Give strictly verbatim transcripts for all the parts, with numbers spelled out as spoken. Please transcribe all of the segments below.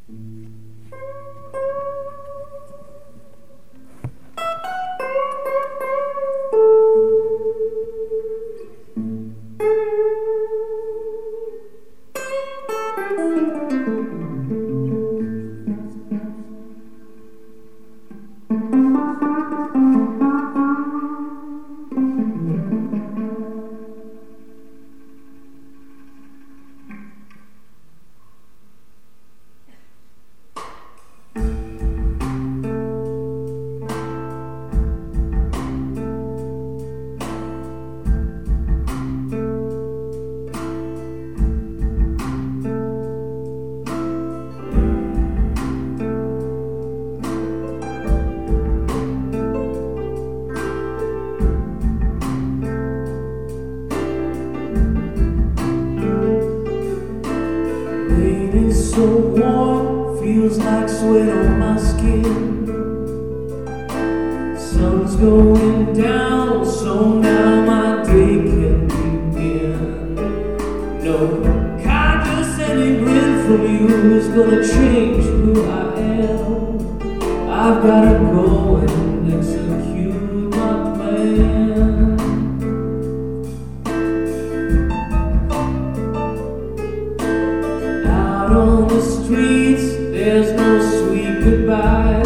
So warm, feels like sweat on my skin. Sun's going down, so now my day can begin. No condescending grin from you is gonna change who I am. I've gotta go and execute my plan. On the streets, there's no sweet goodbyes.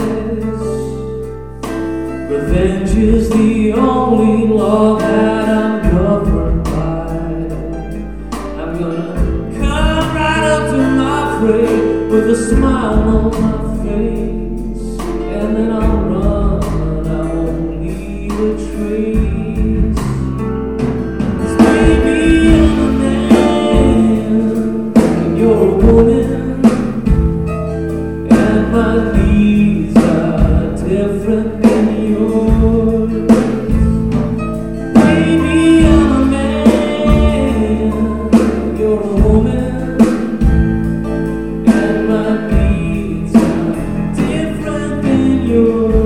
Revenge is the only law that I'm governed by. I'm gonna come right up to my prey with a smile on my face, and then I'll run, I won't leave a trace. 'Cause baby, I'm a man, and you're a woman. My needs are different than yours. Baby, I'm a man, you're a woman, and my needs are different than yours.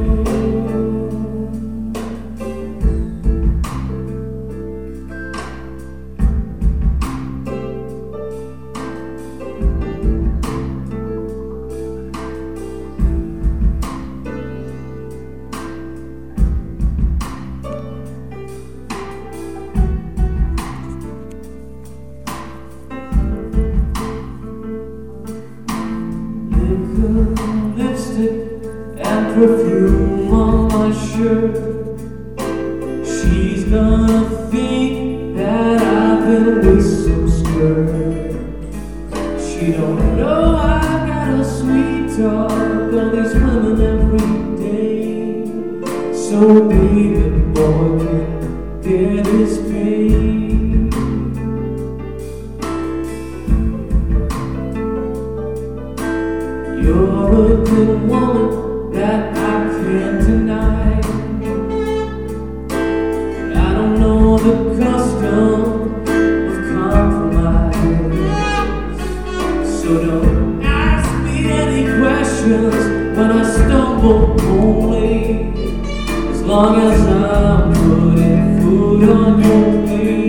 Lipstick and perfume on my shirt. She's gonna think that I've been with some skirt. She don't know I got a sweet talk on these women every day. So baby boy can bear this pain. You're a good woman that I can't deny. I don't know the custom of compromise, so don't ask me any questions when I stumble only, as long as I'm putting food on your plate.